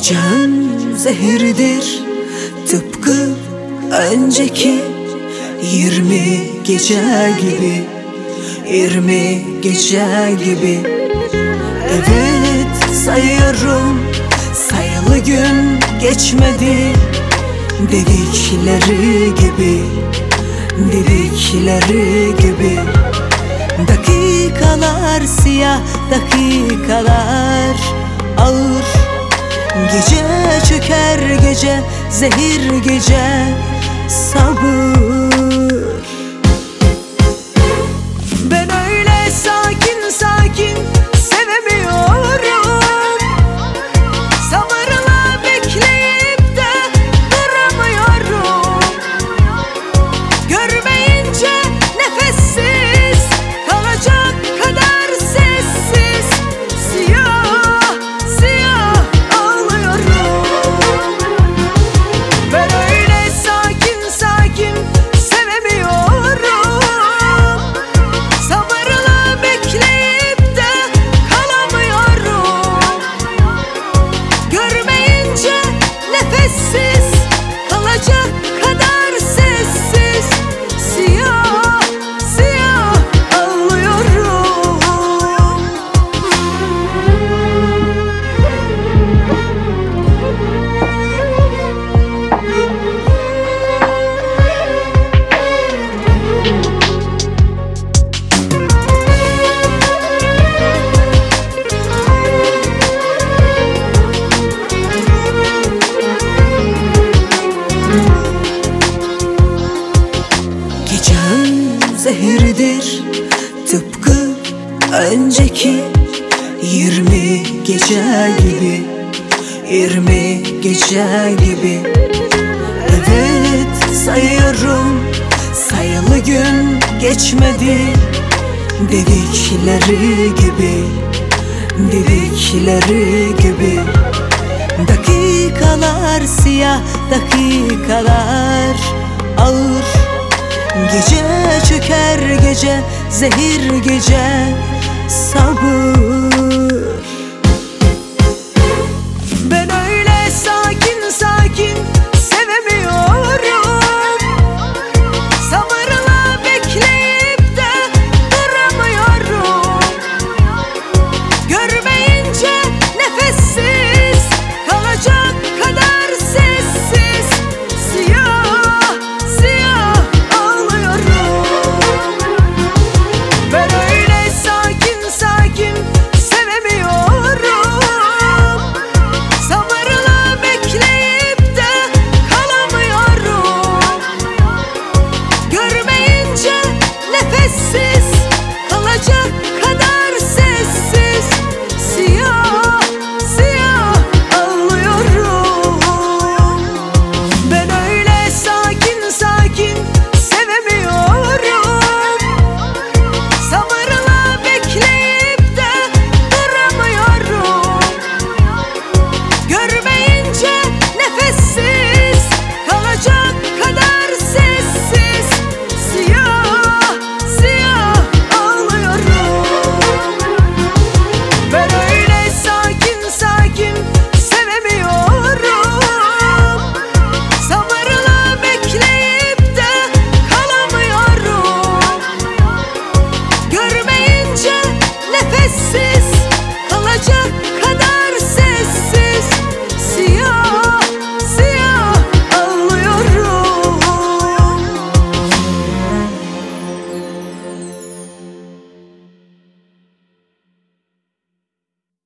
Gecem zehirdir tıpkı önceki 20 gece gibi, 20 gece gibi. Evet sayıyorum, sayılı gün geçmedi. Dedikleri gibi, dedikleri gibi. Dakikalar siyah, dakikalar ağır. Gece çöker gece, zehir gece, sabır. Ben öyle sakin sakin sevemiyorum. Sabırla bekleyip de duramıyorum. Görmeyince nefessiz kalacak kadar sessiz, siyah siyah ağlıyorum. Ben öyle sakin sakin sevemiyorum. Sabırla bekleyip de kalamıyorum. Görmeyince nefessiz kalacak kadar sessiz, siyah siyah ağlıyorum. Gecem zehirdir tıpkı önceki 20 gece gibi, 20 gece gibi. Evet sayıyorum, sayılı gün geçmedi. Dedikleri gibi, dedikleri gibi. Dakikalar siyah, dakikalar ağır. Gece çöker gece, zehir gece, sabır.